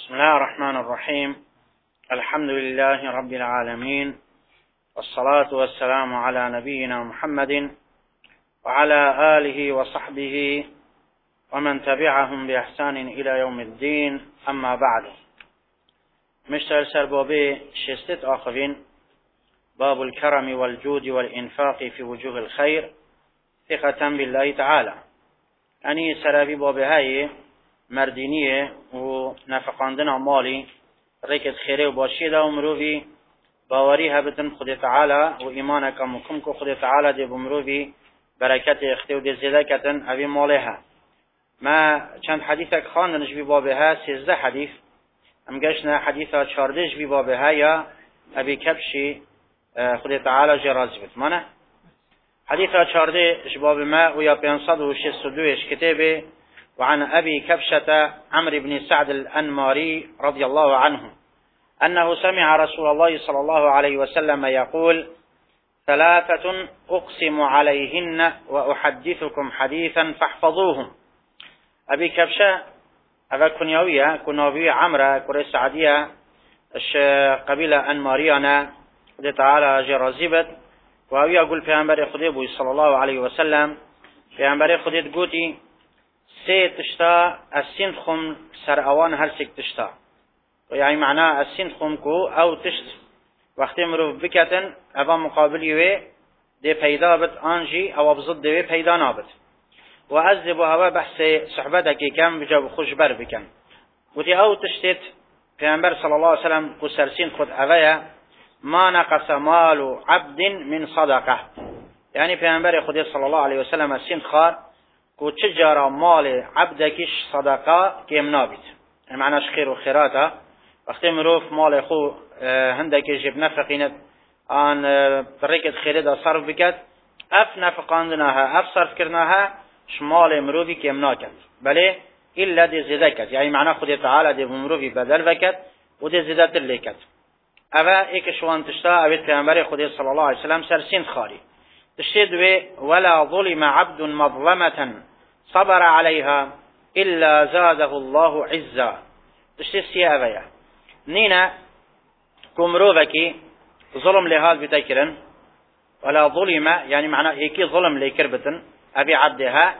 بسم الله الرحمن الرحيم. الحمد لله رب العالمين، والصلاة والسلام على نبينا محمد وعلى آله وصحبه ومن تبعهم بإحسان إلى يوم الدين. أما بعد، مشتر سربابي شستت آخرين باب الكرم والجود والإنفاق في وجوه الخير ثقة بالله تعالى. أني سرابي باب هاي مردینیه و نفقاندن مالی ریکت خیره و باشیده و مروی باوری هبتن خود تعالی و ایمان کمکم که خود تعالی دی بمروی برکت اختی و دی زیده کتن اوی ماله ها. ما چند حدیث خواندنش بی بابه ها 13 حدیث هم گشنا حدیث 14 بی بابه ها یا ابی کبشی خود تعالی جرازی بید مانه حدیث 14 باب ما و یا 562 کتابه. وعن أبي كبشة عمرو بن سعد الأنماري رضي الله عنه أنه سمع رسول الله صلى الله عليه وسلم يقول: ثلاثة أقسم عليهن وأحدثكم حديثا فاحفظوهم. أبي كبشة أبا كنيوية عمرو كري سعدية قبيلة أنماريانا قد تعالى جرازيبت وأبي يقول في أنبار خديبه صلى الله عليه وسلم في أنبار خديب قوتي سه تشتا السين خم سر اوان هر سك تشتا يعني معناه السين خم كو او تشت وقتی مروف بکتن اوه مقابلی وی دی پیدا بد آنجی او بزد دی پیدا نابد و از دی بوهوه بحث صحبت که کم بجا خوش بر بکن و دی او تشتت پیامبر صلی الله علیه وسلم کو سرسین خود اوه ما نقص مال عبد من صدقه، یعنی پیامبر خود صلی الله علیه وسلم السین خار کو چجارا مال عبدکش صدقه کم نابید، معناش خیر و خیراته وقتی مروف مال خو هندکی جب نفقیند آن طریقت خیره دا صرف بکد اف نفقاندناها اف صرف کرناها شمال مروفی کم ناکد بله الا دی زیده کد، یعنی معنی خود تعالی دی مروفی بدل بکد و دی زیده تر لیکد. اوه ایک شوان تشتا اوید پیامبر خود صلی الله علیه وسلم سرسین خاری تشتید ولا ظلم عبد مظلمة صبر عليها إلا زاده الله عزا. تشتید سیه اوه نينا كمروفكي ظلم لهال بتكرن ولا ظلم، يعني معناه ايكي ظلم ليكربتن ابي عبدها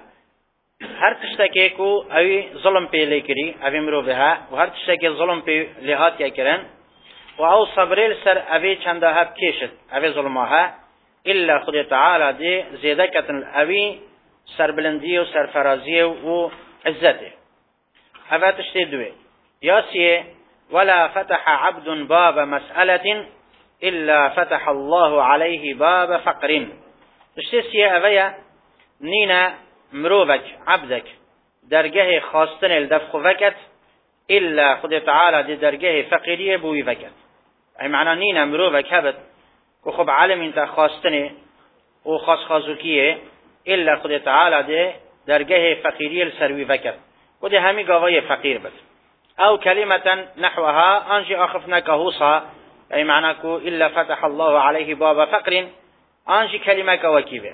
هر تشتكيكو اوي ظلم بي ليكري ابي مروفها و هر تشتكي ظلم بي لهات يكرن و او صبريل سر ابي چندها بكيشت ابي ظلمها الا خد تعالى دي زيدكتن ابي سر بلنديه و سر فرازيه و عزته. هذا تشتيد دوي ياسيه ولا فتح عبد باب مسألة إلا فتح الله عليه باب فقر. تشتسي أبيا نينا مروبك عبدك درجه خاصتن الدفخ فكت إلا خد تعالى دي درجه فقرية بوي فكت، أي معنى نينا مروبك هبت وخب علم انت خاصتن وخاص خازوكية إلا خد تعالى دي درجه فقرية السروي فكت ودي همي قضية فقير بس أو كلمة نحوها أنجي أخفنا كهوصا، أي معناكو إلا فتح الله عليه باب فقر أنجي كلمة كوكيبه.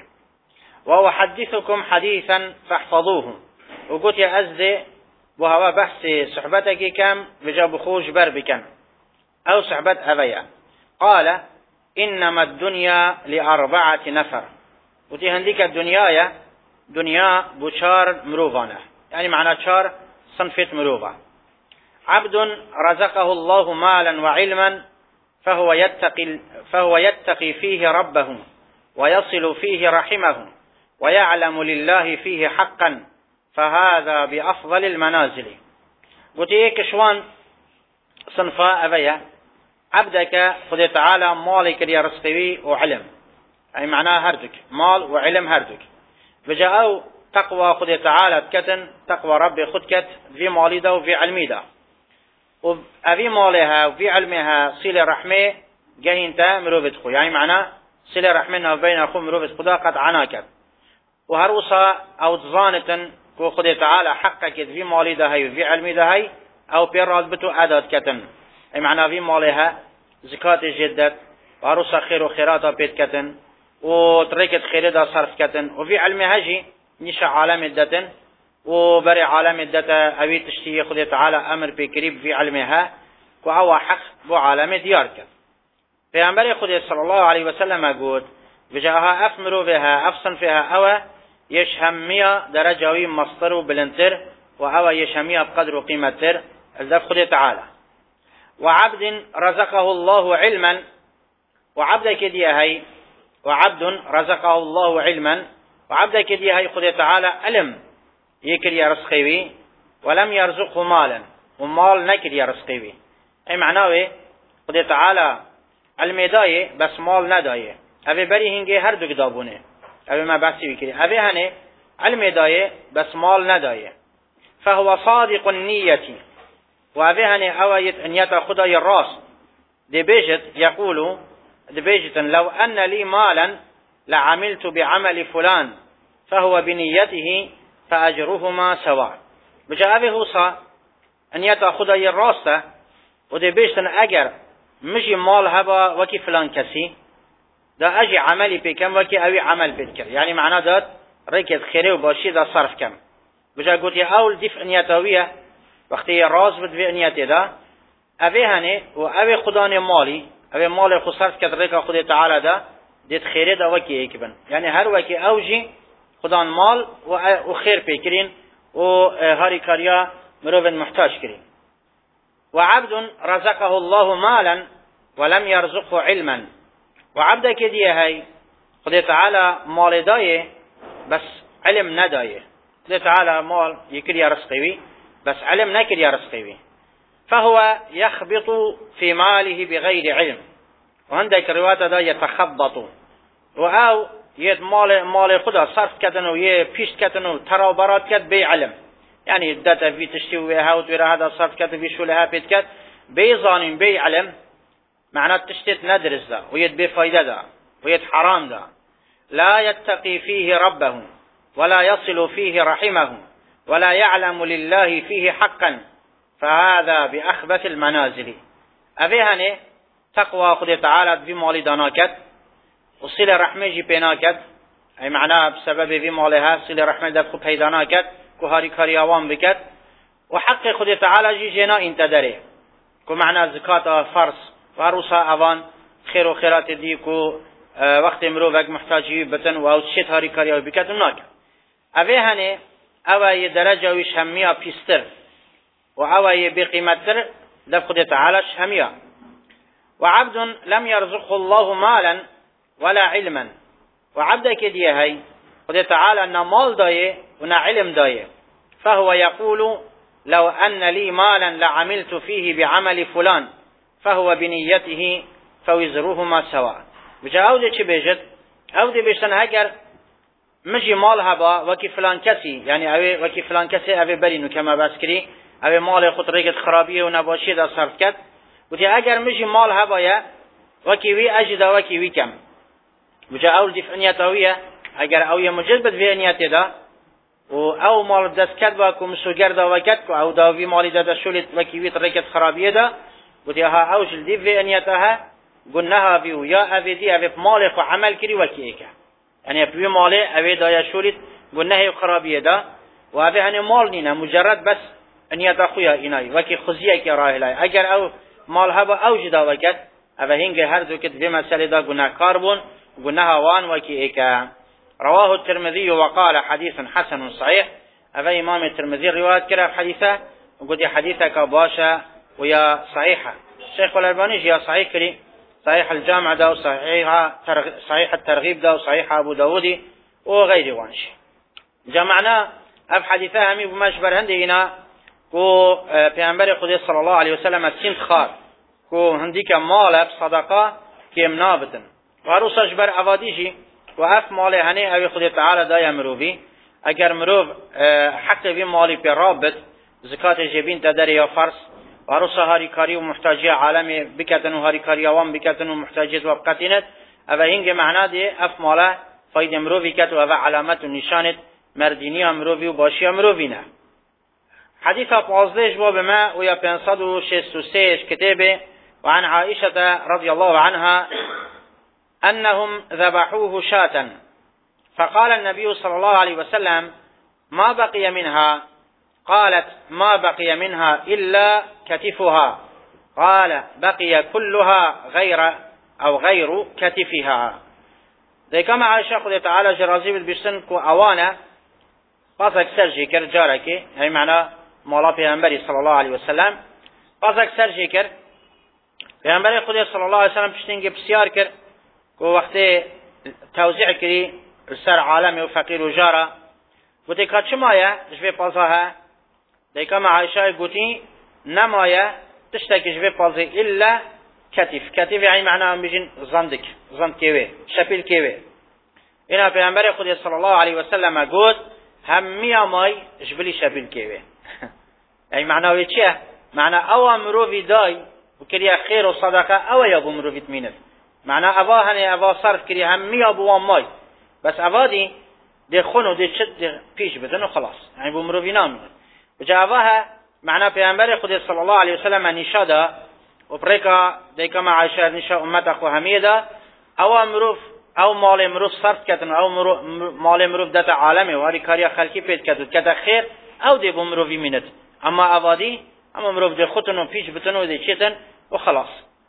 وأحدثكم حديثا فاحفظوه وقلت يا أزدي وهو بحث صحبتك كم بجاب خوش بربكا أو صحبت أبيا. قال إنما الدنيا ل4 نفر، قلت هنديك الدنيا دنيا بشار مروفانة، يعني معنى شار صنفة مروفة. عبد رزقه الله مالا وعلما فهو يتقي فيه ربه ويصل فيه رحمه ويعلم لله فيه حقا فهذا بأفضل المنازل. قلت ايك شوان صنفاء أبيا عبدك خذ تعالى مالك يا رزقوي وعلم، أي معناه هردك مال وعلم هردك بجاءوا تقوى خذ تعالى كتن تقوى ربي خذ كت في مالي دا وفي علمي دا وفي مالها وفي علمها صلة رحمة جهنتا مروفت خو، يعني معناه صلة رحمنا بين أخو مروفت خدا قد عناكت وهروسا أو تظانة كو خدا تعالى حقك في مالي ده هاي وفي علمي ده هاي أو بيراد بتو عدد كتن، أي معناه في مالها زكاة جدت وهروسا خير وخيراتها بيت كتن وطريقة خير ده صرف كتن وفي علمها جي نشا عالم الدتن و برای عالم دتا اوی تشتی خود تعالی امر بکریب فی علمها و او حق بو عالم دیار کرد. پیامبر خود صلی الله علیه و سلم گفت بجاها افمرو بها افصن فيها او يشهميا درجوي مصدر و بلنتر و او يشهميا بقدر و قيمتر الذات خود تعالى. وعبد رزقه الله علما وعبد كديه هي وعبد رزقه الله علما وعبد كديه هي خود تعالى علم يكري رزقه ولم يرزقه مالا ومال نكري رزقه. اي معناه خود تعالى علم دايه بس مال ندايه. اوه بری هنگه هر دو کتابونه اوه ما بحثی بکریم اوه هنه علم دایه بس مال ندایه فهو صادق النیتی و اوه هنه اوه نیت خدای راست دی بیجت یقولو دی بیجت لو ان لی مالا لعملت بعمل فلان فهو بنیته فاجرهما سواء. بجا اوه هوصا نیت خدای راسته و دی بیجتن اگر مجی مال هبا وکی فلان کسی دا اجي عملي بكم وكي اوي عمل بذكر يعني معناه داد ركض خيري وباشي دا صرف كم بجا قلت اول دفع نياتوية وقتی راز بد في نياتي دا اوي هني و اوي خدان مالي اوي مال خو صرف كد ركا خود تعالى دا ديت خيري دا وكي ايكبن يعني هر وكي اوجي خدان مال و خير بكرين و هاري كاريا مروفن محتاج كرين. وعبد رزقه الله مالا ولم يرزقه علما و عبد که دیه هی خدا تعالی مال دایه بس علم ندایه. خدا تعالی مال یکری رزقوی بس علم نکری رزقوی فهو يخبط في ماله بغير علم و عندك روایت دا يتخبط و او یه مال خدا صرف کردن و یه پیش کردن و تراوبرات کرد بی علم یعنی داتا في تشتي و هاوت و هذا صرف کرد في شولها پیت کرد بی ظانین بی علم معناه تشتت ندرس ده ويد بفايدة ده ويد حرام ده لا يتقي فيه ربه ولا يصل فيه رحمه ولا يعلم لله فيه حقا فهذا بأخبث المنازل. أفيهني تقوى خد تعالى بمالي داناكت وصل رحمه جي بيناكت أي معناه بسبب بمالها صل رحمه دفق بيداناكت كهاري كاريوان بكت وحق خد تعالى جي جنا انتدره كمعنى زكاة فرص واروسا اوان خیر و خیرات دی کو وقت امرو وقت محتاجی بتن و اوت شت هاری کاریا بکتن ناک اوه هنه اوه ی درجه ویش همیا پیستر و اوه ی بقیمتر لب خود تعالی همیا. وعبد لم يرزقه الله مالا ولا علما و عبد که دیه هی خود تعالی نه مال دایه و نه علم دایه فهو يقول لو ان لي مالا لعملت فيه بعمل فلان فهو بنيته فوزرهما سواء. بجا او دي چه بيجت او دي بيشتن اگر مجي مال هبا وكي فلان كسي يعني اوه وكي فلان كسي اوه برينو كما بس كري اوه مال خود ريقت خرابيه و نباشي دا صرف كت ودي اگر مجي مال هبا يا وكي وي اجدا وكي وي كم بجا او دي فنياتوية اگر او يمجذبت في نياته دا و او مال دست كت باكو مسوگر دا وكت او دا وي مالي دا شولت وكي وي ريقت خرابيه دا وديها اوجل دي في انيتها قلناها بيو يا افيدي افي مالك وعمل كري وكيكا يعني في مالي افي دا يشولت قلناها خرابيه دا وافي هني مال نينا مجرد بس انيت اخويا اناي وكي خزيه كي راهلاي اگر او مال هبا اوجدا وكت افا هنگ هر دو كت في مساله دا قلنا كاربون قلناها وان وكيكا. رواه الترمذي وقال حديث حسن صحيح افا امام الترمذي روايه كره حديثه وقد حديثك باشا ويا صحيحة الشيخ الألباني يا صحيح كري صحيح الجامع ده صحيح الترغيب ده وصحيح أبو داودي وغيره وانش جمعنا أف حديثة همي بماش برهندي هنا كو پیامبر خدا صلى الله عليه وسلم سنت خار كو هنديك مال بصدقة كيم نابتن وعروسش بر عواديشي وأف مال هني أبي خدا تعالى دا يمروفي اگر مروف حق في مالي برابط زكاة جبين تدري يا فرس وعروسا هاري كاري ومحتاجية عالمي بكتن وهاري كاري عوام بكتن ومحتاجية وبقتنت أفا هنگ معنى دي أف مالا فايد مروفي كت وأفا علامت ونشانت مرديني مروفي وباشي مروفينا. حديثة بازدش باب ما ويا بينصدو شستوسيش كتابه وعن عائشة رضي الله عنها أنهم ذبحوه شاة فقال النبي صلى الله عليه وسلم ما بقي منها؟ قالت ما بقي منها إلا كتفها. قال بقي كلها غير كتفها. دیکم عایشه خدا تعالی جرازی بالبشتن کو اوانه پس اکثر جیکر جاره که یعنی معنا مولا پیغمبری صلی الله علیه وسلم پس اکثر جیکر پیغمبر خدا صلی الله علیه وسلم پشتینگی بسیار کرد که وقتی توزیع کری سر عالم و فقیر و جاره گوتی که چه مایه جوی پازها دیکم عایشه گوتی نمایه تشتکی جوی پازه الا کتف یعنی معنا میجین زند کیوه شپیل کیوه. اینا پیغمبر خدا صلی الله علیه وسلم گفت همه مای جبلی شپیل کیوه. یعنی معناوی چیه؟ معنا او مروی دای و کریا خیر و صدقه او یا مرویت مینه. معنا اوا هنه اوا صرف کری همه ابو مای بس اوا دی خونو دی چت پیش بدن و خلاص. یعنی بو مروی نامینه. وجاواها معنا پیغمبر خدا صلی الله علیه وسلم نشاده و برکا دیکم عایشه نشا امت اخو همیده او مروف او مال مروف صرف کتن او مال مروف دت عالمه واری کاریا خلقی پید کدود کده خیر او دی بو مروفی مینت اما اوادی اما مروف دی خودتن و پیش بتن و دی چیتن و خلاص.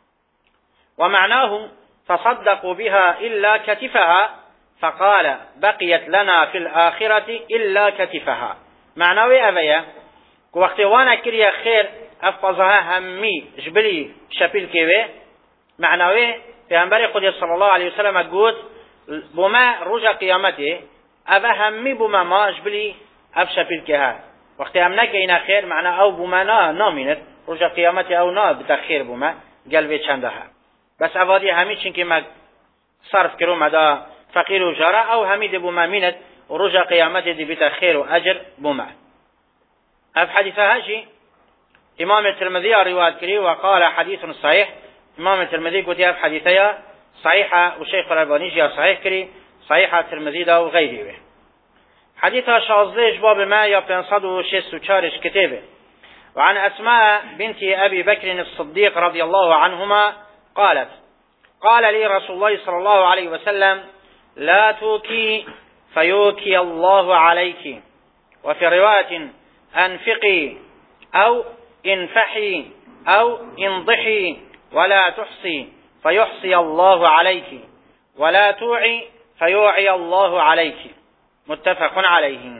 و معناه فصدقوا بها الا كتفها فقال بقيت لنا في الآخرة الا كتفها. معناوی اویا که وقتی وانا کریا خیر افضها همی جبلی شپیل کیوه معناوی پیغمبر خدا صلی الله علیه وسلم گفت بوما روز قیامته اوه همی بوما ما جبلی اف شپیل که وقتی هم نکه اینا خیر معنا او بوما نامینت روز قیامته او نا بتخیر بوما قلبه چنده ها بس اوادی همی چنکه ما صرف کرو مدا فقیر و جاره او همی دی بوما مینت و روز قیامته دی بتخیر و اجر بوما. اف حدیثه هاشی امام الترمذي روایت کری و قال حدیث صحیح. امام الترمذي قلت يا حديثيا صحيحة والشيخ الألباني جاء صحيح كري صحيحة الترمذي دا وغيره. حديثها شازدش باب ما يبتنصد وشيس وشارش كتابه. وعن أسماء بنت أبي بكر الصديق رضي الله عنهما قالت قال لي رسول الله صلى الله عليه وسلم لا توكي فيوكي الله عليك. وفي رواية أنفقي أو انفحي أو انضحي ولا تحصي فيحصي الله عليك ولا توعي فيوعي الله عليك. متفق عليه.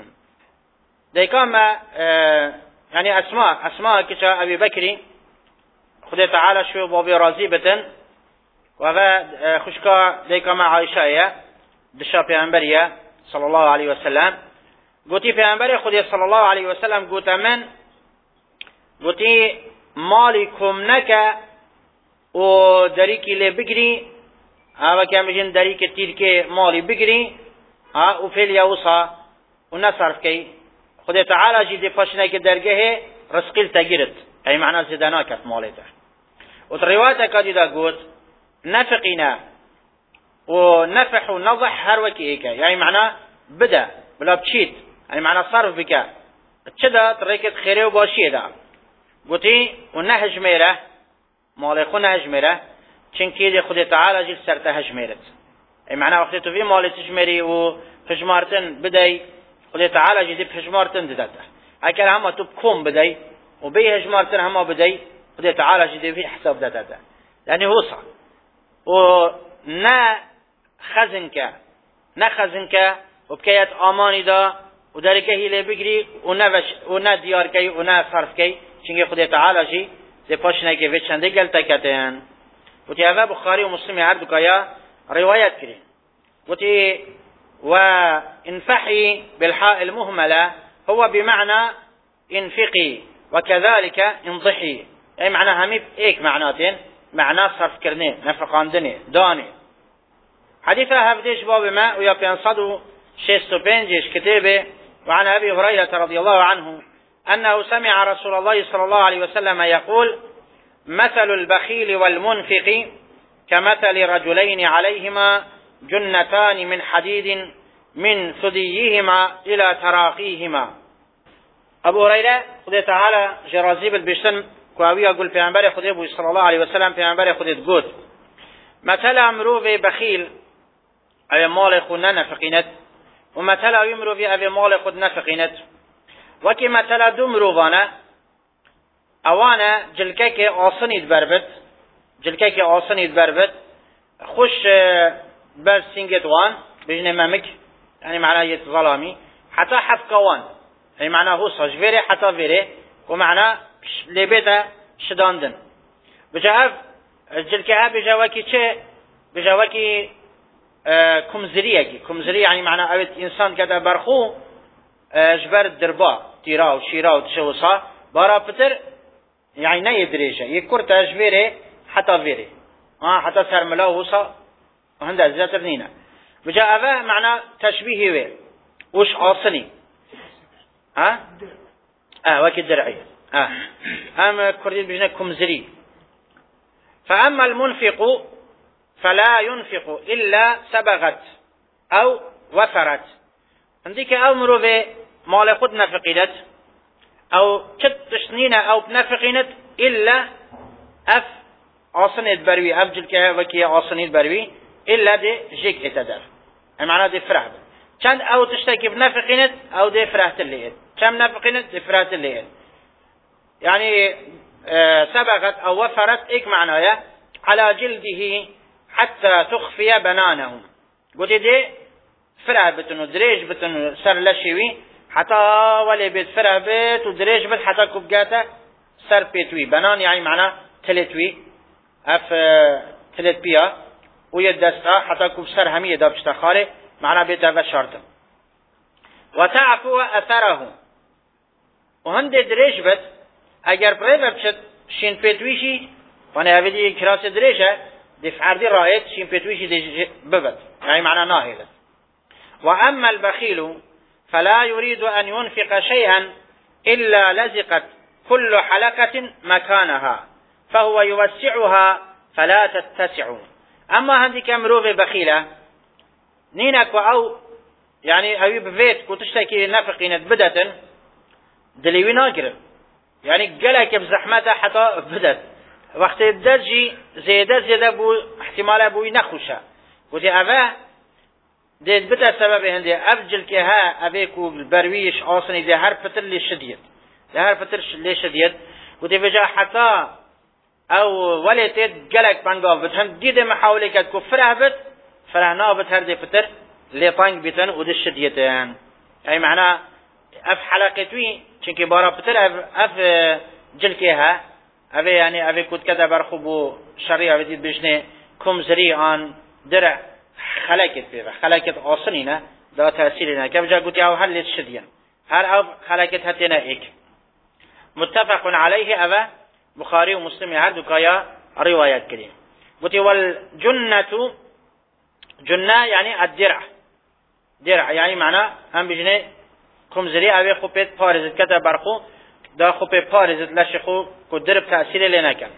ديكما يعني أسماء كتا أبي بكر خدا تعالى شو بابي راضي بتن وهذا خشكا ديكما عائشة دشا پیغمبرية صلى الله عليه وسلم قوتي پیغمبر خدا صلى الله عليه وسلم قوت من قوتي مالكم نكا و دریکی لی بگری و که میگن دریک تیر که مالی بگری و فعل یوصا و نصرف کی خدا تعالی جدی پاشنه که درگه رزقیل تگیرت ای معنی زدنا کت مالیته. و روایت کدی دا گوت نفقینا و نفح و نضح هر وکی ایکه یعنی معنی بده بلا بچیت یعنی معنی صرف بکه چه دا تریکت خیره و باشیه دا گوتی و نهج میره مال خو نهجمره چنکی دی خود تعالی جل سر تهجمرت ای معنی وقتی تو وی مال تجمری و پجمارتن بدی خود تعالی جل پجمارتن داده اگر هم تو کم بدی و بی هجمارتن هم بدی خود تعالی جل وی حساب داده یعنی هو صح و نه خزنکه و بکیت آمانی دا و درکه هیله بگری و نه دیار کی و نه صرف کی چنکی خود تعالی جل ده پاشنه که وچنده گلتا کتن وتی اوه بخاری و مسلم هر دکایا روایت کرین وتی و انفحی بالحاء المهمله هو بمعنى انفقي وكذلك انضحي اي معنى همي ایک معناتين معنى صرف کرنه نفقاندنه دانه. حديثها هفديش باب ما ويا بينصدو شيستو بينجيش كتابه. وعن أبي هريرة رضي الله عنه أنه سمع رسول الله صلى الله عليه وسلم يقول مثل البخيل والمنفق كمثل رجلين عليهما جنتان من حديد من ثديهما إلى تراقيهما. أبو هريرة خذ تعالى جرازيب البشتن كواوي أقول پیامبر خدا صلى الله عليه وسلم پیامبر خدا گفت مثل امرو بخیل ای مال خو نه نفقینت ومثلا يمرو في أبي مال خود نفقينت وكي مثلا دو مروفانا اوانا جلكك آسنید بربت جلكك آسنید بربت خوش بر سنگت وان بجنه ممك يعني معناه يتظلامي حتى حفكوان يعني معناه هو صج فيري حتى فيري ومعناه لبيتا شداندن بجاء جلكها بجاوكي چه بجاوكي كمزرية يعني معناه اوت انسان كده برخو جبر دربا تيرا وشيرا وتشوصا بارا بتر يعني نه يدريجه يكرت جبيره حتى فيري حتى سرملا وصا هندا زياتر نينا بجاء ابا معنى تشبيه وي وش عاصني وكي الدرعي اما كردين بجنا كمزري فاما المنفق فلا ينفق الا سبغت او وفرت عندك امر به مال خود نفقينت او تشنينه او بنفقينت الا اف عاصنيت بروي افجل كه وكي عاصنيت بروي الا دي جيك اتدر معناه دي فرح چند او تشتكي بنفقينت او دي فرحت الليل كم نفقينت دي فرحت الليل يعني سبقت او وفرت ايك معناه على جلده حتى تخفي بنانهم قلت دي فرح بتنو دريج بتنو سر لشيوي حتى ولي بيت فرح بيت ودريج بيت حتى كبقاته سر بيتوي بنان يعني معناه تلتوي اف تلت بيا ويدستا حتى كب سر همية دا بشتخاله معناه بيت هذا شرط وتعفو اثره وهند دريج بيت اگر بريبه بشت شين بيتويشي وانا هفيدي كراس دريجه دي فعردي رايت شين بيتويشي دي ببت يعني معناه ناهلت وأما البخيل فلا يريد أن ينفق شيئا إلا لزقت كل حلقة مكانها فهو يوسعها فلا تتسع أما هنديك مروف بخيلة نينك أو يعني أو بفيت كتشتكي نفقين بدة دليوي ناقر يعني قلك بزحمته حتى بدت وقت الدرجي زيادة بو احتمال بوي نخوشة وتي أباه ديت بدا سبب هندي افجل كها ابيكو البرويش اصني ده هر فتر لي شديد ده هر فتر لي شديد ودي بجا حتى او وليت قلق بانغاف بتهم ديده محاوله كد كفره بت فرعنا بتر دي فتر لي طنق بتن ود الشديتين اي معناه اف حلقتوي چنكي بارا فتر اف جلكها ابي يعني ابي كود كذا برخبو شريعه بدي بجنه كم زريان درع خلقت فيه خلقت آسنينه دا تأثيرنا كيف جاء قلت ياو هل الشديان هل أو خلقت هتنا إيك متفق عليه أبا بخاري ومسلم هل دكايا روايات كريم قلت والجنة جنة يعني الدرع درع يعني معنى هم بجنة كمزري أبي خوبت بارزت كتا برخو دا خوبت بارزت لشخو كدرب تأثير لنا كان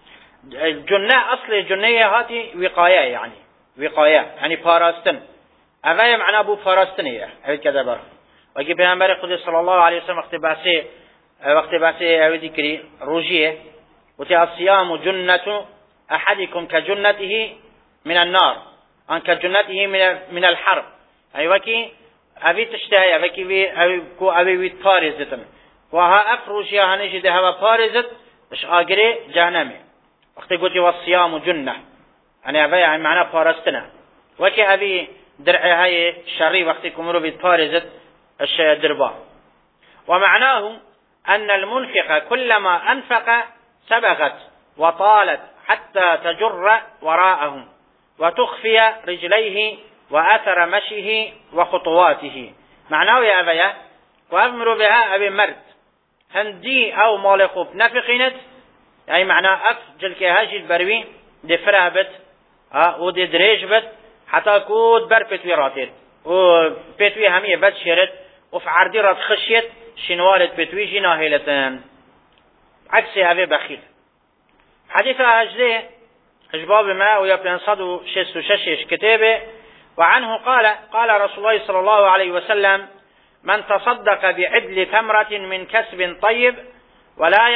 الجنة أصل الجنة هاتي وقاية يعني وقاية يعني باراستن أغاية معنى أبو باراستنية هذا كذا بر وكي بينبري قدس صلى الله عليه وسلم وقت باسي هذا ذكري روجية وتي الصيام جنة أحدكم كجنته من النار أن كجنته من الحرب أي وكي أبي تشتهي أبي بارزة وها أفروجية هنجي ده هوا بارزة مش آجري جهنمي وقت قلت والصيام جنة أنا أبي يعني معناه بارستنا وكي أبي درعي هاي الشري وقت كمرو بارزة الدربا ومعناه أن المنفق كلما أنفق سبغت وطالت حتى تجر وراءهم وتخفي رجليه وأثر مشيه وخطواته معناه يا أبي وأمر بها أبي مرد هندي أو مالخوب نفقينت يعني معناه أفجل كهاجي البروي دي فرابت ودي دريج بت حتى كود بر بتوي راتيت وبتوي همية بس شرت وفي عردي رات خشيت شنوارت بتوي جناهلتن عكس هذا بخيل حديث أجزاء أجباب ما ويبلن صدو شست وششش كتابه وعنه قال رسول الله صلى الله عليه وسلم من تصدق بعدل ثمرة من كسب طيب ولا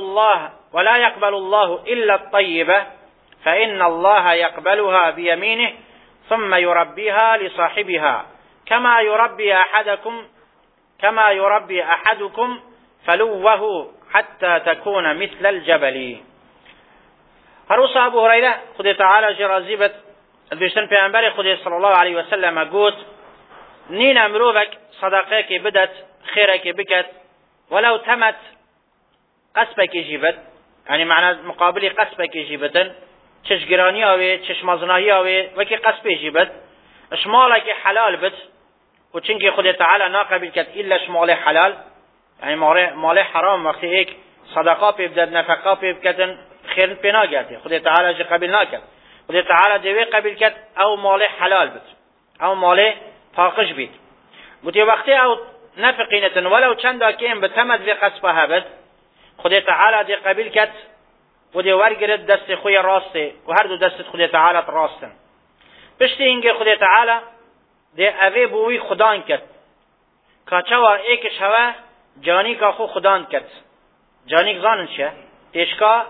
يقبل الله إلا الطيبة فإن الله يقبلها بيمينه ثم يربيها لصاحبها كما يربي أحدكم فلوه حتى تكون مثل الجبل. هروس ابو هريره خدا تعالی جرازی بد دوشتن پیامبر خدا صلی الله علیه و سلم گوت نین امروک صدقه کی بدت خیره کی بکت ولو تمت قصبه کی جیبت، یعنی معنی مقابلی قصبه کی جیبتن چش گرانی اوی چش مزنایی اوی وکی قصبه جیبت اشماله کی حلال بد و چنگی خدا تعالی ناقبل کت الا شمال حلال، یعنی مال حرام وقتی یک صدقه پی بدد نفقه پی بکتن خیر پینا گرده خدا تعالی جه قبل نکرد، خدا تعالی دوی قبل کرد او مال حلال بد او مال پاکش بید گوتی وقتی او نفقینتن ولو چند کیم به تمد و قصبه هبد خدا تعالی ده قبل کرد و ده ورگرد دست خوی راسته و هر دو دست خدا تعالی راستن پشتی اینگه خدا تعالی ده اوی بوی خدان کرد کاچوا ایکش هوا جانی کا خو خدان کرد جانی زانن شه تشکا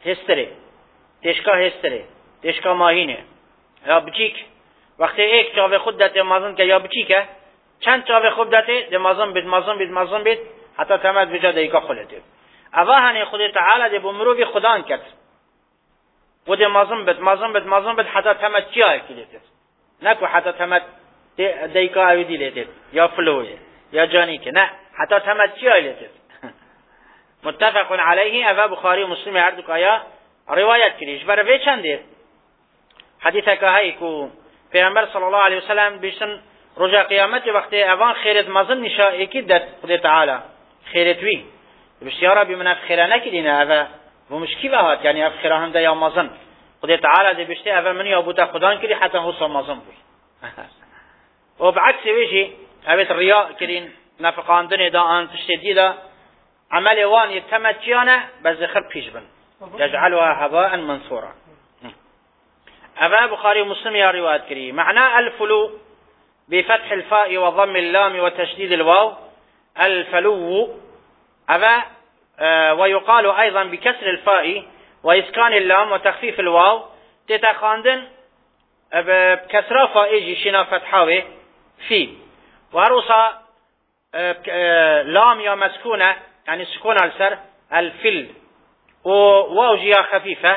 تشکا ماهینه یا بچیک وقتی ایک چاوه خود داته مازن که یا بچیکه چند چاوه خود داته ده مازن بید حتی تمد بجا دیگه خلده اوه هنه خود تعالی ده بمروی خدان کرد و ده مازن بید حتی تمد چی آیه کلیده نکو حتی تمد دیگه آیه دیلیده یا فلوه یا جانی که نه حتی تمد چی آیه لیده متفق علیه اوه بخاری و مسلم هر دو که روایت کریش برای چنده حدیث که هایی که پیامبر صلی الله علیه وسلم بیشتن رجا قیامت وقتی اوان خیرت مازن نشا ایکی داد خدا تعالی خیرت وی بسیارا بیمنف خیره نکدینه اوه و مشکی وهات یعنی اف خیره هم ده یا مازن خدا تعالی ده بیشتی اوه منی آبوتا خدان کری حتی حسا مازن بوی و بعکس ویجی اویت ریا کرین نفقاندن دا آن تشتیدی دا عمل وان يتمتيانا بزخر بيجبن يجعلها هباء منثورا. أبا بخاري ومسلم يا رواية كريم معنى الفلو بفتح الفاء وضم اللام وتشديد الواو الفلو أبا ويقال أيضا بكسر الفاء وإسكان اللام وتخفيف الواو تتخاندن بكسر فائجي شنا فتحاوي في وهروسا لام يا مسكونة يعني سكون السر الفل وواو جيا خفيفة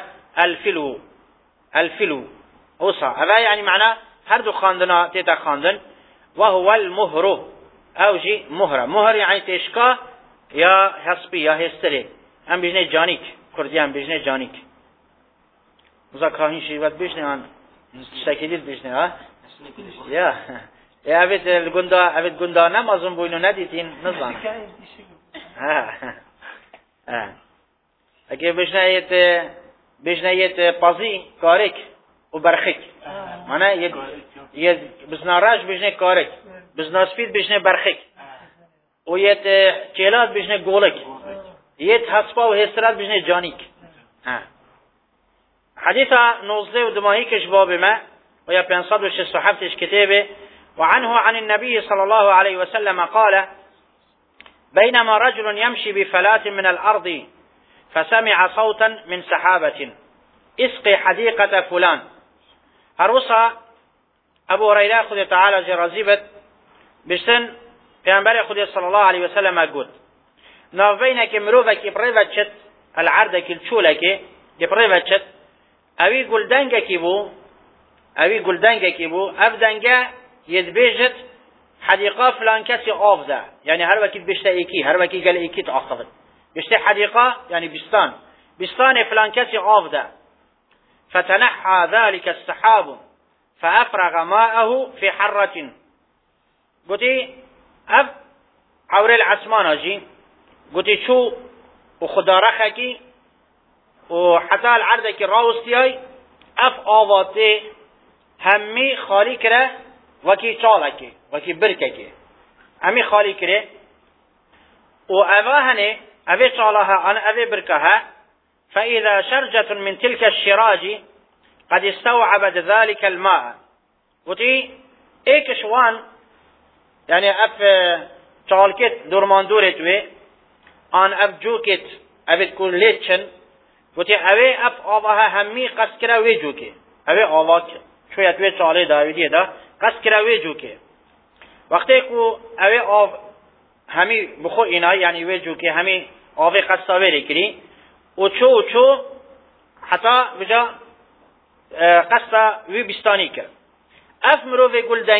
الفلو وصا هذا يعني معناه هردو خاندنا تيتا خاندن وهو المهر او جي مهر يعني تشكا يا حسبي يا هستري هم بجنه جانيك كردي هم بجنه جانيك وزا كاهين شيبت بجنه عن شكليت بجنه ها يا اوید گندا نمازون بوینو ندیدین نزان اگه بجنه پازی کارک و برخک معنی یه بزناراج بجنه کارک بزناسپید بجنه برخک و یه چیلات بجنه گولک یه حسبا و هسترات بجنه جانیک حدیث 19 و دماهی کش باب ما و یا 567 کتابه وعنه عن النبي صلى الله عليه وسلم قال بينما رجل يمشي بفلاة من الأرض فسمع صوتا من سحابة اسقي حديقة فلان هروسا أبو هريرة خذ تعالى جرازيبت بشتن پیامبر خدا صلی الله علیه و سلم گفت ناوینک مروک پروچت العرض کلچولک پروچت اوی گلدنگ کی بو افدنگه يدبيجت حديقة فلان كسي آفده يعني هر وكيت بيشتا ايكي هر وكيت قال ايكي تعقبت بيشتا حديقة يعني بستان فلان كسي آفده فتنحى ذلك السحاب فأفرغ ماءه في حرة قلتي اف عوري العسمان اجي قلتي شو وخدارخكي وحتى العردك راوستياي اف آواته همي خالي كره وکی چالکی وکی برککی امی خالی کره و اوهنه اوه چالها ان اوه برکها فاذا شرجة من تلك الشراج قد استوعبت ذلك الماء وتي ایک شوان يعني اف چالکت دورمان دورت وی آن اف جوکت اوه تكون لیچن وتي اوه اف آوها همی قسکره وی جوکی اوه آواک شویت وی چاله داویدیه دا قص کراوی جو که وقتی که اوه آو همی بخو اینا یعنی وجو که همی آوه قصاوه کری و چو حتی بجا قصا وی بستانی کرد اف مروف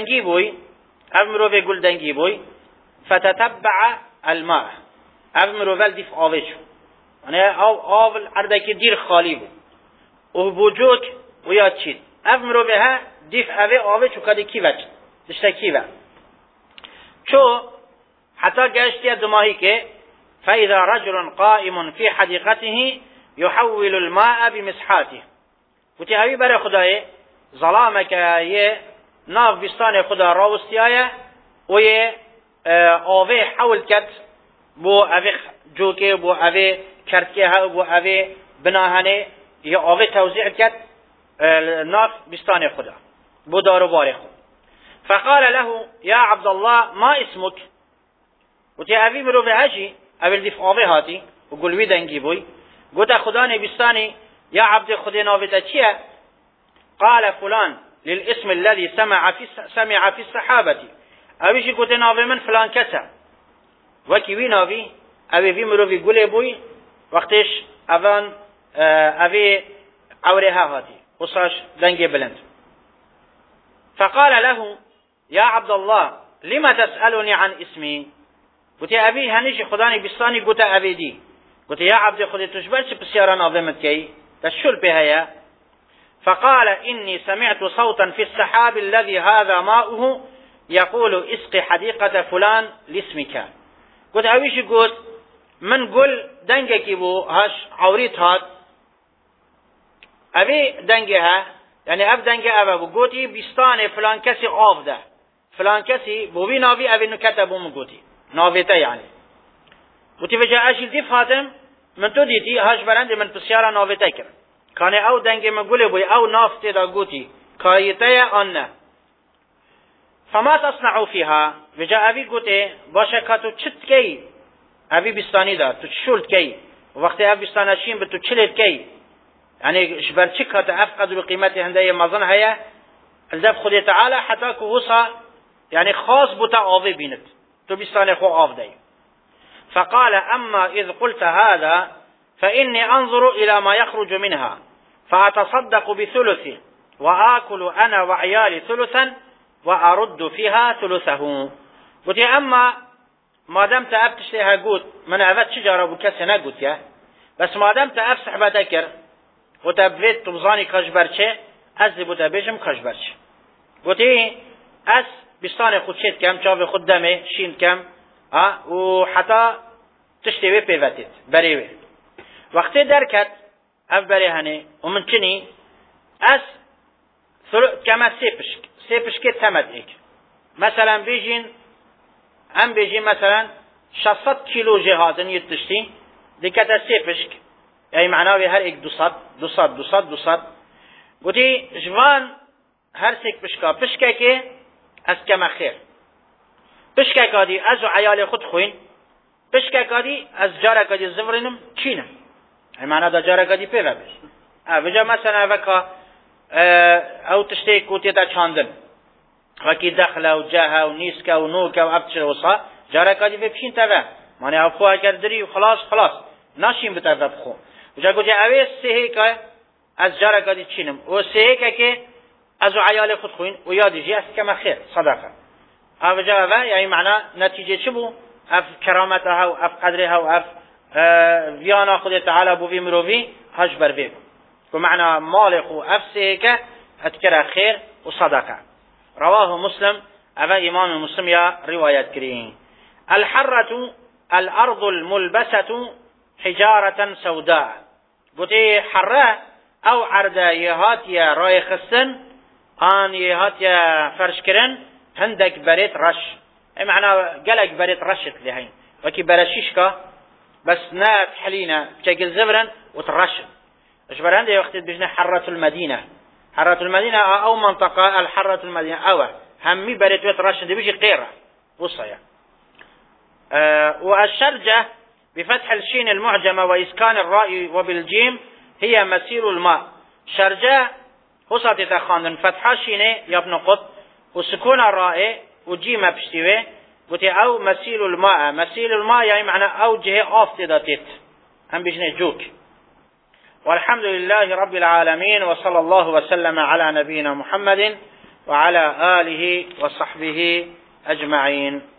گلدنگی بوی فتتبع الماء اف مروف دیف آوه شو یعنی آو عرده که دیر خالی بود و بوجوک و یاد چید اف مروف ها دیف اوه آوه شو کده کی وچ دشتا کی وچ چو حتی گشتی دماهی که فإذا رجل قائم في حديقته يحول الماء بمسحاته وتی اوی برای خدای ظلامه که یه ناف بستان خدا راوستی آیه و یه آوه حول کت بو اوه جوکه بو اوه کرتکه ها بو اوه بناهنه یه آوه توزیع کت ناف بستان خدا بو دارو بار خود فقال له يا عبد الله ما اسمك وتی اوی مروفه هشی اول دیف آوه هاتی و گلوی دنگی بوی گوتا خدا نبستانی يا عبد خدي ناويتا چيه قال فلان للاسم الذي سمع في الصحابة اويشي قلت ناوي من فلان كسا وكي وي ناوي اوي في مروفي قولي بوي وقتش اوان اوي عوريها هاتي وصاش دنجي بلند فقال له يا عبد الله لما تسألني عن اسمي قلت اوي هنيشي خداني بستاني قلت اوي دي قلت يا عبد خدي تشبالش بسيارة ناوي متكي تشل بها فقال إني سمعت صوتا في السحاب الذي هذا ماؤه يقول اسقي حديقة فلان لاسمك قلت اويش قلت من قل دنجك بو هاش عوريت هاد ابي دنجها يعني اب دنجها ابو قلتي بستان فلان كسي آف ده فلان كسي بو بي ناوي ابي نكتبو من قلتي ناويتا يعني قلتي فجاء اشي دي فاتم من تو دیتی هاش برند من پسیارا ناویتا کرد کانه او دنگ مگوله بوی او نافته دا گوتی کایته آن نه فما تصنعو فيها وجا اوی گوته باشه که تو چت کی اوی بستانی دا تو چشولت کی وقتی او بستانشین به تو چلت کی یعنی شبر چک که اف قدر قیمت هنده مزن هیا الزف خود تعالی حتی که وصا یعنی خاص بوتا آوی بیند تو بستان خو آف دی فقال أما إذ قلت هذا فإني أنظر إلى ما يخرج منها فأتصدق بثلث وآكل أنا وعيالي ثلثا وأرد فيها ثلثه قلت أما ما دمت أبتشتها قلت من أبت شجرة بكسي نقلت يا بس ما دمت أفسح بتكر وتبريد تبزاني كشبرشة أزب وتبجم كشبرشة قلت أس بستاني خود شيت كم شاف خود دمي شين كم و حتی تشتوی پیوتید بریوی وقتی درکت اف بری هنه و من چنی از کما سیپشک تمد ایک مثلا بیجین هم بیجین مثلا 600 کیلو جهازن یتشتی دیکت سیپشک یعنی معناوی هر ایک 200 گوتی جوان هر سیک پشکا که از کما خیر پشکه کادی از عیال خود خوین پشکه کادی از جاره کادی زورینم چینم این معنی دا جاره کادی پیوه بش وجا مثلا وکا او تشتی کوتی دا چاندن وکی دخله و جهه و نیسکه و نوکه و ابتشر وصا جاره کادی بپشین تاوه معنی او خواه کردری و خلاص ناشین بتاوه بخو وجا گوچه اوه سهی که از جاره کادی چینم و سهی که از عیال خود خوین و یادی جی از کم خیر صدقه او جوابه یعنی معنی نتیجه چه بو اف کرامتها و اف قدرها و اف ویانا خود تعالی بو وی مروی هاش بر وی و معنی مالک و اف سیکه اتکره خیر و صدقه رواه مسلم او امام مسلم یا روایت کرین الحرة الارض الملبسة حجارة سوداء گوتی حره او عرده یهاتیا رای خستن آن یهاتیا فرش کرن هندك بريت رش اي معنى قالك بريت رشت لهين وكي برشيشكا بس ناف حلينا بشكل زبرا وترشد ايش برهندي وقت بجنا حرة المدينة او منطقة الحرة المدينة او همي بريت وترشد بيجي قيرة وصيا والشرجة بفتح الشين المعجمة وإسكان الراء وبالجيم هي مسير الماء شرجة وسط تخاندن فتح الشين يبنقط وسكون الراء وجيمة بشتوه قلت أو مسيل الماء. مسيل الماء يعني معنى أو جهة أفتدتت هم بجنه جوك. والحمد لله رب العالمين، وصلى الله وسلم على نبينا محمد وعلى آله وصحبه أجمعين.